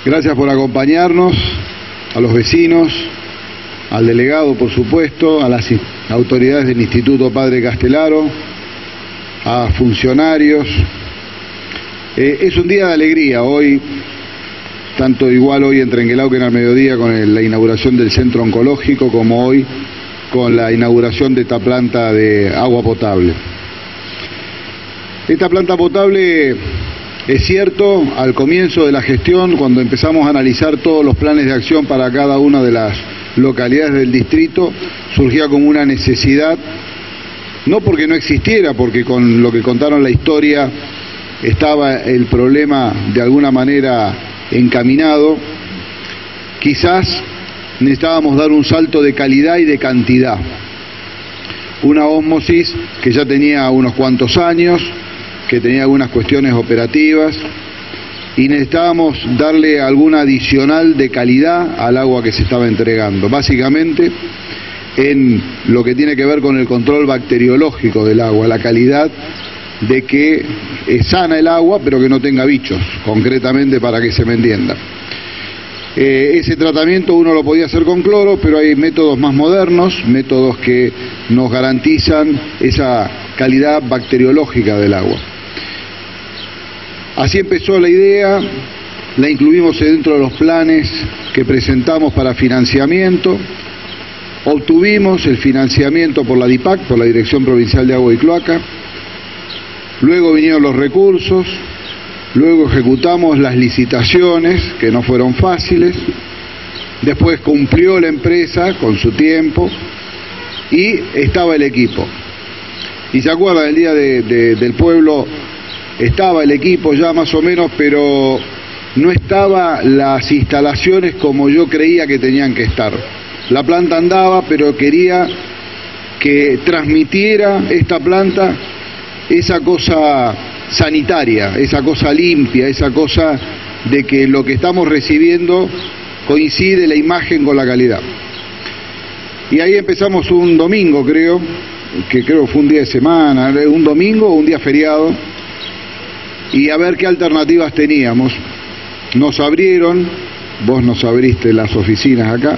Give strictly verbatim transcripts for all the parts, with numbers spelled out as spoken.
Gracias por acompañarnos, a los vecinos, al delegado, por supuesto, a las autoridades del Instituto Padre Castelaro, a funcionarios. Eh, es un día de alegría hoy, tanto igual hoy en Trenquelauquen al mediodía con el, la inauguración del centro oncológico, como hoy con la inauguración de esta planta de agua potable. Esta planta potable, es cierto, al comienzo de la gestión, cuando empezamos a analizar todos los planes de acción para cada una de las localidades del distrito, surgía como una necesidad, no porque no existiera, porque con lo que contaron la historia estaba el problema de alguna manera encaminado. Quizás necesitábamos dar un salto de calidad y de cantidad. Una ósmosis que ya tenía unos cuantos años, que tenía algunas cuestiones operativas, y necesitábamos darle alguna adicional de calidad al agua que se estaba entregando, básicamente en lo que tiene que ver con el control bacteriológico del agua, la calidad de que es sana el agua, pero que no tenga bichos, concretamente, para que se me entienda. Eh, ese tratamiento uno lo podía hacer con cloro, pero hay métodos más modernos, métodos que nos garantizan esa calidad bacteriológica del agua. Así empezó la idea, la incluimos dentro de los planes que presentamos para financiamiento, obtuvimos el financiamiento por la DIPAC, por la Dirección Provincial de Agua y Cloaca, luego vinieron los recursos, luego ejecutamos las licitaciones, que no fueron fáciles, después cumplió la empresa con su tiempo y estaba el equipo. Y se acuerdan, el día de, de, del pueblo estaba el equipo ya más o menos, pero no estaban las instalaciones como yo creía que tenían que estar. La planta andaba, pero quería que transmitiera esta planta esa cosa sanitaria, esa cosa limpia, esa cosa de que lo que estamos recibiendo coincide la imagen con la calidad. Y ahí empezamos un domingo, creo, que creo fue un día de semana, un domingo o un día feriado, y a ver qué alternativas teníamos. Nos abrieron, vos nos abriste las oficinas acá,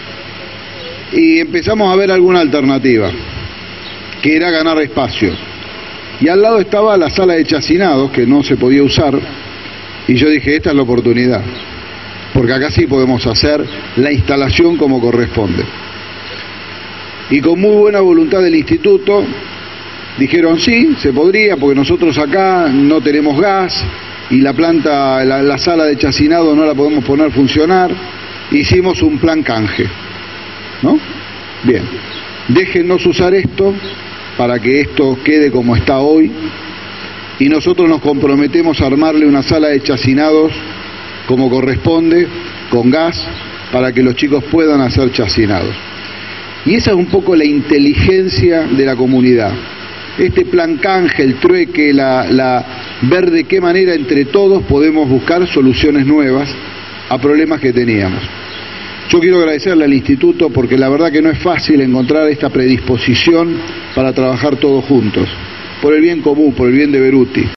y empezamos a ver alguna alternativa, que era ganar espacio. Y al lado estaba la sala de chacinados, que no se podía usar, y yo dije, esta es la oportunidad, porque acá sí podemos hacer la instalación como corresponde. Y con muy buena voluntad del instituto, dijeron sí, se podría, porque nosotros acá no tenemos gas, y la planta, la, la sala de chacinado no la podemos poner a funcionar. Hicimos un plan canje, ¿no? Bien, déjennos usar esto, para que esto quede como está hoy, y nosotros nos comprometemos a armarle una sala de chacinados como corresponde, con gas, para que los chicos puedan hacer chacinados. Y esa es un poco la inteligencia de la comunidad. Este plan canje, el trueque, la, la, ver de qué manera entre todos podemos buscar soluciones nuevas a problemas que teníamos. Yo quiero agradecerle al instituto porque la verdad que no es fácil encontrar esta predisposición para trabajar todos juntos, por el bien común, por el bien de Beruti.